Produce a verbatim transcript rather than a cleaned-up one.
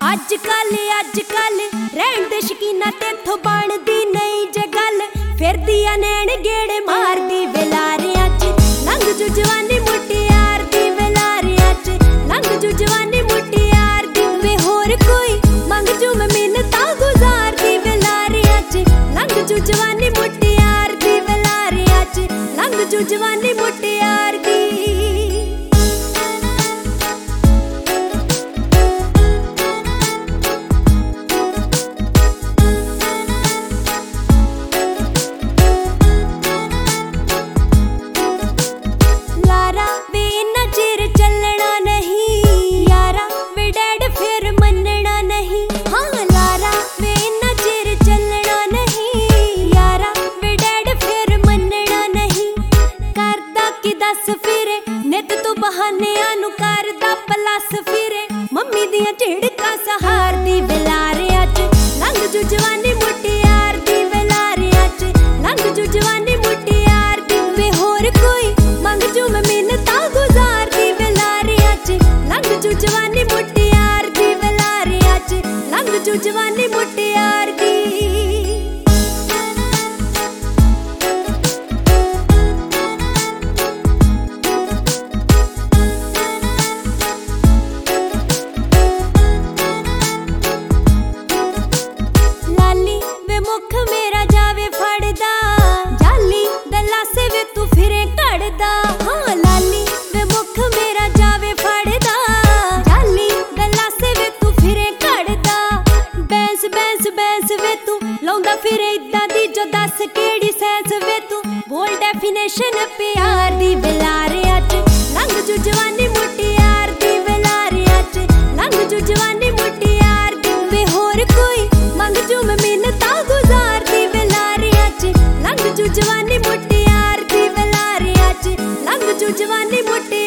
अज कल अज कल रहन दे शकीना तेथों बनदी नहीं जे गल फिरदी आ नैन गेड़े मारदी वेलारियां च लंघ जू जवानी मुटियार दी वेलारियां च लंघ जू जवानी मुटियार दी वे होर कोई मंग जू मैं मिन्नतां गुजार दी वेलारियां च लंघ जू जवानी मुटियार दी वेलारियां च लंघ जू जवानी मुटियार दी। नित तू बहानियां नू करदा प्लस फिरे मम्मी दियां झिड़कां सहारदी वेलारियां च लंघ जू जवानी मुटियार दी वेलारियां च लंघ जू जवानी मुटियार दी वे होर कोई मंग जू मैं मिन्नतां गुजार दी वेलारियां च लंघ जू जवानी मुटियार दी वेलारियां च लंघ जू जवानी मुटियार दी। मुख मेरा जावे फड़दा जाली दलासे वे तू फिरे कड़दा हाँ लाली वे मुख मेरा जावे फड़दा जाली दलासे वे तू फिरे कड़दा बैंस बैंस बैंस वे तू लौंदा फिरे इदां दी जो दस केड़ी सैंस वे तू बोल डेफिनेशन प्यार दी वेलारियां च लंघ जू जवानी मुटियार दी वेलारियां च लंघ जू जवानी मुटियार दी वे होर कोई मंग जू मैं मिन्नतां गुजार दी वेलारियां च लंघ जू जवानी मुटियार दी वेलारियां च लंघ जू जवानी मुटियार